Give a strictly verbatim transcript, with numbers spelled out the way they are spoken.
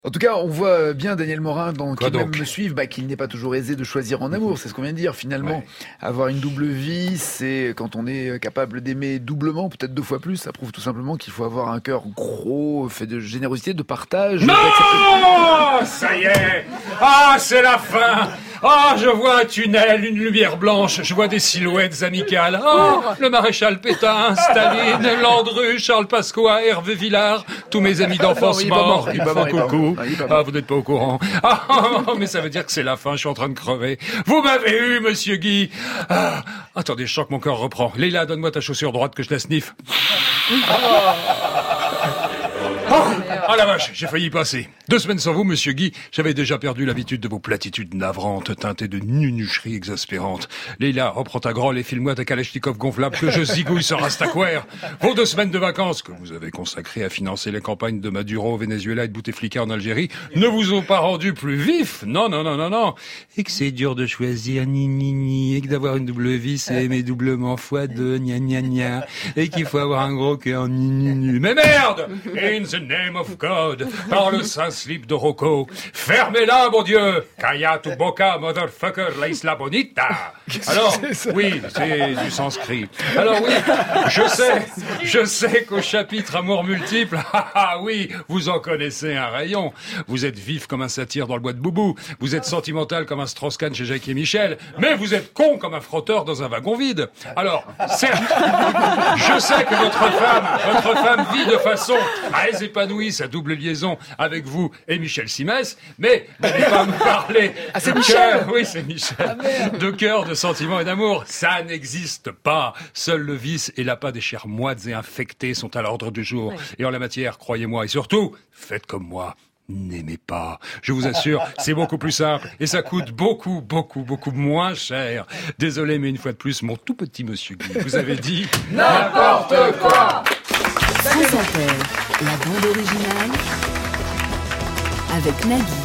En tout cas, on voit bien Daniel Morin dans Quoi Qui donc m'aime me suivre, bah, qu'il n'est pas toujours aisé de choisir en amour. C'est ce qu'on vient de dire. Finalement, Ouais. avoir une double vie, c'est quand on est capable d'aimer doublement, peut-être deux fois plus. Ça prouve tout simplement qu'il faut avoir un cœur gros, fait de générosité, de partage. Non, d'accepter- ça y est. Ah, c'est la fin. Ah, je vois un tunnel, une lumière blanche, je vois des silhouettes amicales. Oh, le maréchal Pétain, Staline, Landru, Charles Pasqua, Hervé Villard, tous mes amis d'enfance Non, il est pas morts, mort, il ils est pas font mort, il est pas coucou. mort. Ah, il est pas mort. Ah, vous n'êtes pas au courant. Ah, mais ça veut dire que c'est la fin, je suis en train de crever. Vous m'avez eu, monsieur Guy. Ah, attendez, je sens que mon cœur reprend. Léla, donne-moi ta chaussure droite que je la sniffe. Ah la vache, j'ai failli y passer. Deux semaines sans vous, monsieur Guy, j'avais déjà perdu l'habitude de vos platitudes navrantes, teintées de nunucheries exaspérantes. Léla, reprends ta grolle et file-moi ta Kalachnikov gonflable que je zigouille ce rastaquaire. Vos deux semaines de vacances, que vous avez consacrées à financer les campagnes de Maduro au Venezuela et de Bouteflika en Algérie, ne vous ont pas rendu plus vif. Non, non, non, non, non. Et que c'est dur de choisir, ni, ni, ni, et que d'avoir une double vie, c'est aimer doublement fois deux, gna, gna, gna, et qu'il faut avoir un gros cœur, ni, ni, ni. Mais merde! In the name of God, par le saint slip de Rocco, fermez-la, mon Dieu! Kaya tu boca, motherfucker, la isla bonita! Alors, oui, c'est du sanskrit. Alors oui, je sais, je sais qu'au chapitre Amour multiple, ah ah, oui, vous en connaissez un rayon. Vous êtes vif comme un satyre dans le bois de Boubou, vous êtes sentimental comme un Strauss-Kahn chez Jacques et Michel, mais vous êtes con comme un frotteur dans un wagon vide. Alors, certes, je sais que votre femme, votre femme vit de façon très épanouie sa double liaison avec vous et Michel Simès, mais n'allez pas me parler Ah, c'est de Michel. cœur, oui c'est Michel, de cœur, de sentiments et d'amour, ça n'existe pas. Seul le vice et l'appât des chairs moites et infectées sont à l'ordre du jour. Et en la matière, croyez-moi, et surtout, faites comme moi. N'aimez pas. Je vous assure, c'est beaucoup plus simple et ça coûte beaucoup, beaucoup, beaucoup moins cher. Désolé, mais une fois de plus, mon tout petit monsieur Guy, vous avez dit n'importe quoi. France Inter, la bande originale avec Nagui.